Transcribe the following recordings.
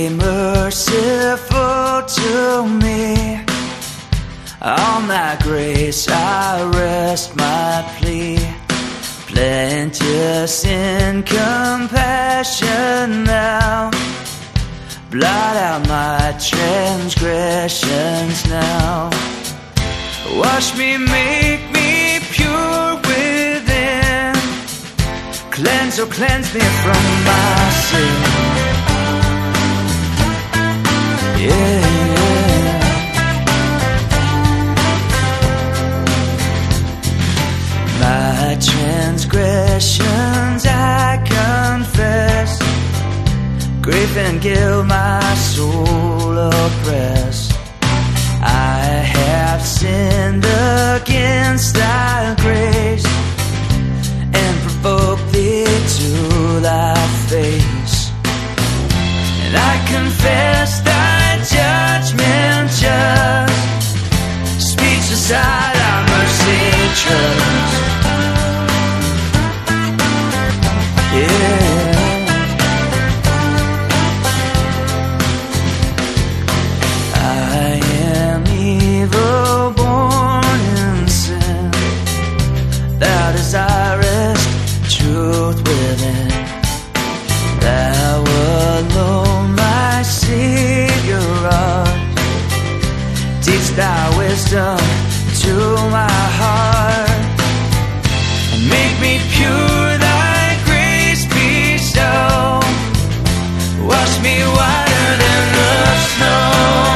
be merciful to me. On thy grace I rest my plea. Plenteous in compassion thou, blot out my transgressions now. Wash me, make me pure within. Cleanse, oh cleanse me from my sin. Yeah. My transgressions I confess, grief and guilt my soul oppress. I have sinned against thy grace, and provoked thee to thy face. And I confess thy judgment just, speechless I thy mercy trust. Yeah. I am evil, born in sin. Thou desirest truth within. Thou alone my Savior art. Teach thy wisdom to my heart, and make me pure. Thy grace bestow. Wash me whiter than the snow.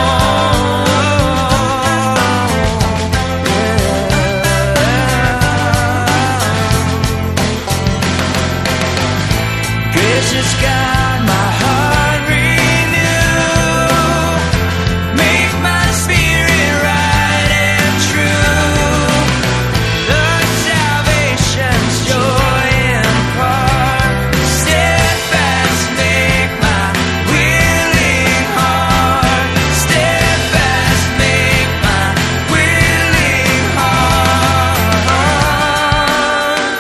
Gracious God, my heart renew. Make my spirit right and true. Lord, salvation's joy impart. Steadfast make my willing heart. Steadfast make my willing heart.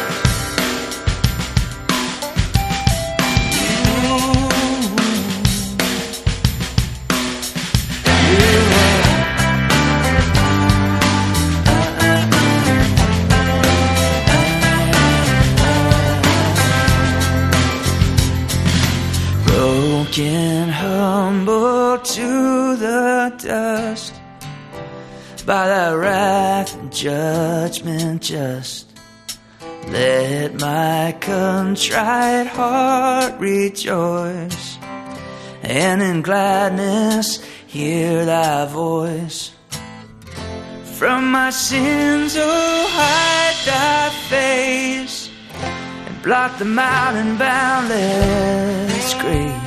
Broken, humble to the dust, by thy wrath and judgment just. Let my contrite heart rejoice, and in gladness hear thy voice. From my sins, oh, hide thy face, and blot them out in boundless grace.